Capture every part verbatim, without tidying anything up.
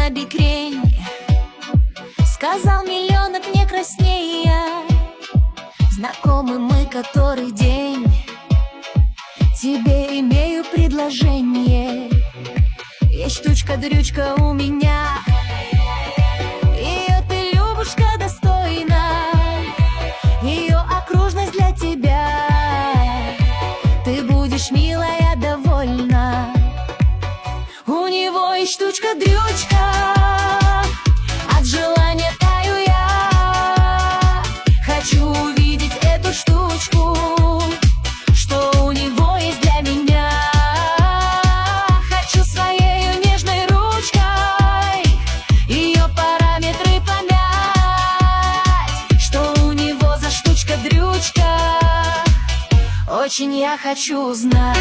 на бикрень. Сказал миллионок не краснея. Знакомы мы который день. Тебе имею предложение. Есть штучка-дрючка у меня. Ее ты, Любушка, достойна. Ее окружность для тебя. Ты будешь, милая, довольна. У него есть штучка-дрючка. От желания таю я. Хочу увидеть эту штучку, что у него есть для меня. Хочу своей нежной ручкой ее параметры помять. Что у него за штучка-дрючка, очень я хочу узнать.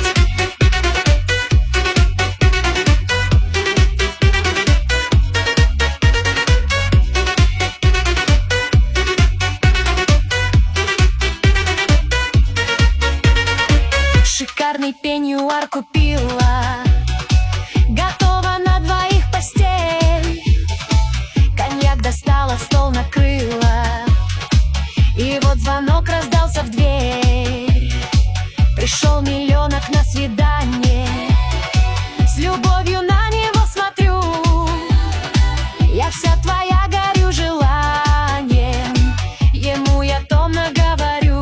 Шикарный пеньюар купила, готова на двоих постель. Коньяк достала, стол накрыла, и вот звонок раздался в дверь. Пришел миллионок на свидание. С любовью на него смотрю. Я вся твоя, горю желанием. Ему я томно говорю: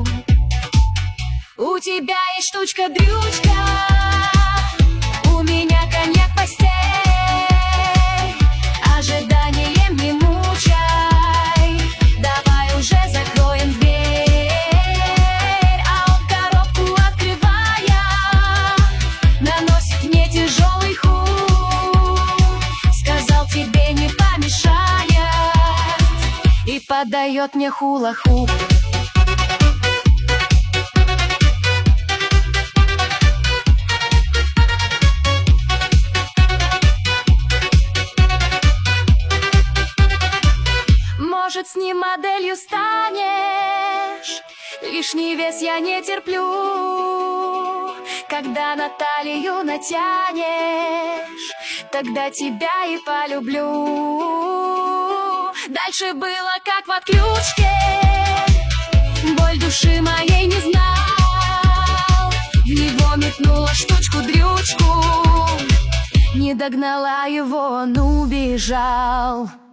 у тебя есть штучка-дрючка, у меня коньяк, постель. Ожиданием не мучай, давай уже закроем дверь. А он коробку открывая, наносит мне тяжелый хук. Сказал, тебе не помешает, и подает мне хула-хуп. Может, с ним моделью станешь? Лишний вес я не терплю. Когда на талию натянешь, тогда тебя и полюблю. Дальше было как в отключке. Боль души моей не знал. В него метнула штучку-дрючку. Не догнала его, он убежал.